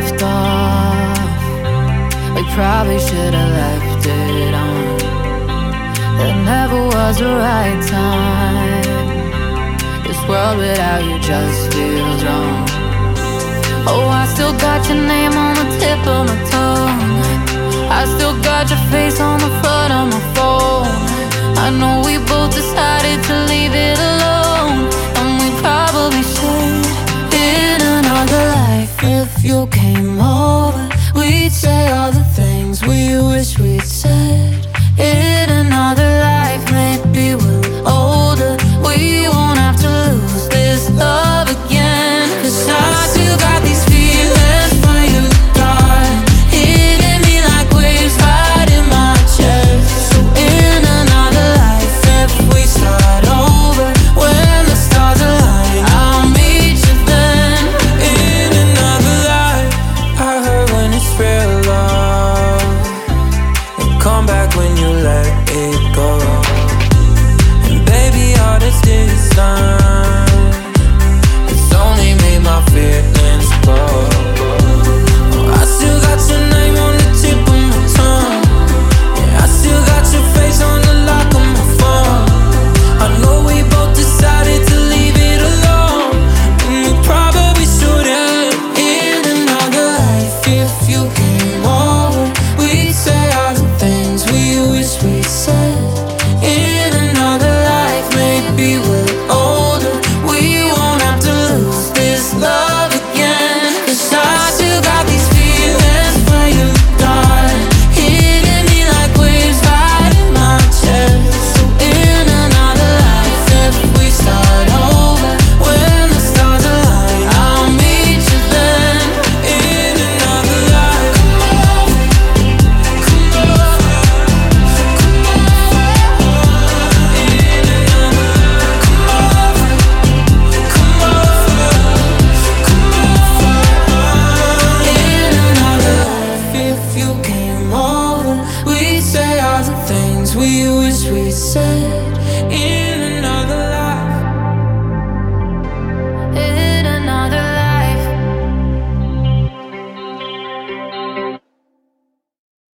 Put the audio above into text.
left off. We probably should have left it on. There never was a right time. This world without you just feels wrong. Oh, I still got your name on the tip of my tongue. I still got your face on the front of my phone. I know we both decided to leave it alone, and we probably should. In another life, if you came over, we'd say all the things we wish we'd said. In another life, maybe we're older. We won't have to lose this love again. 'Cause I still got these feelings for you, darling, hitting me like waves right in my chest. So in another life, if we start over, when the stars align, I'll meet you then. In another life, I heard when it's real love, you come back when you let it go. And baby, all this distance, it's only made my feelings grow. I still got your